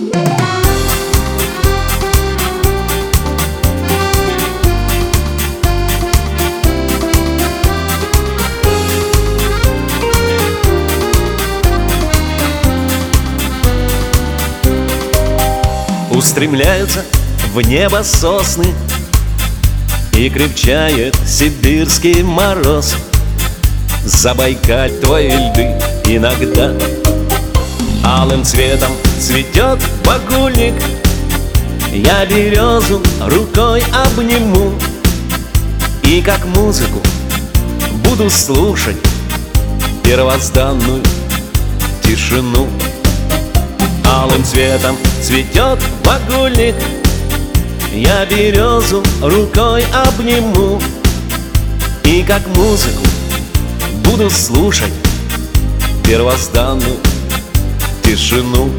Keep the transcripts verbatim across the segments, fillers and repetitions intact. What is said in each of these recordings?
Устремляются в небо сосны, и крепчает сибирский мороз. Забайкать твои льды иногда алым цветом цветет багульник. Я березу рукой обниму и как музыку буду слушать первозданную тишину. Алым цветом цветет багульник, я березу рукой обниму и как музыку буду слушать первозданную тишину.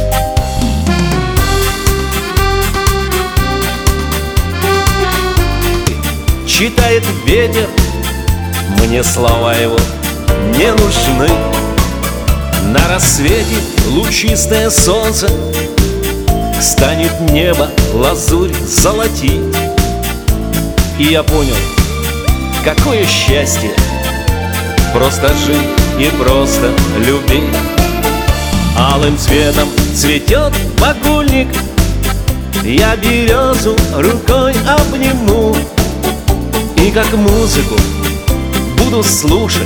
Читает ветер, мне слова его не нужны. На рассвете лучистое солнце станет небо лазурь золотить. И я понял, какое счастье просто жить и просто любить. Алым цветом цветет багульник, я березу рукой обниму и как музыку буду слушать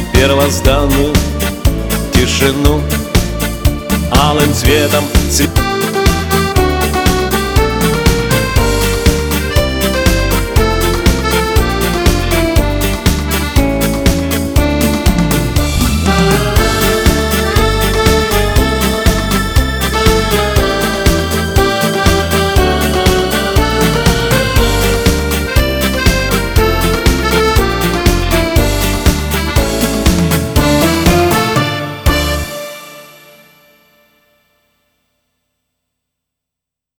первозданную тишину. Алым цветом цветет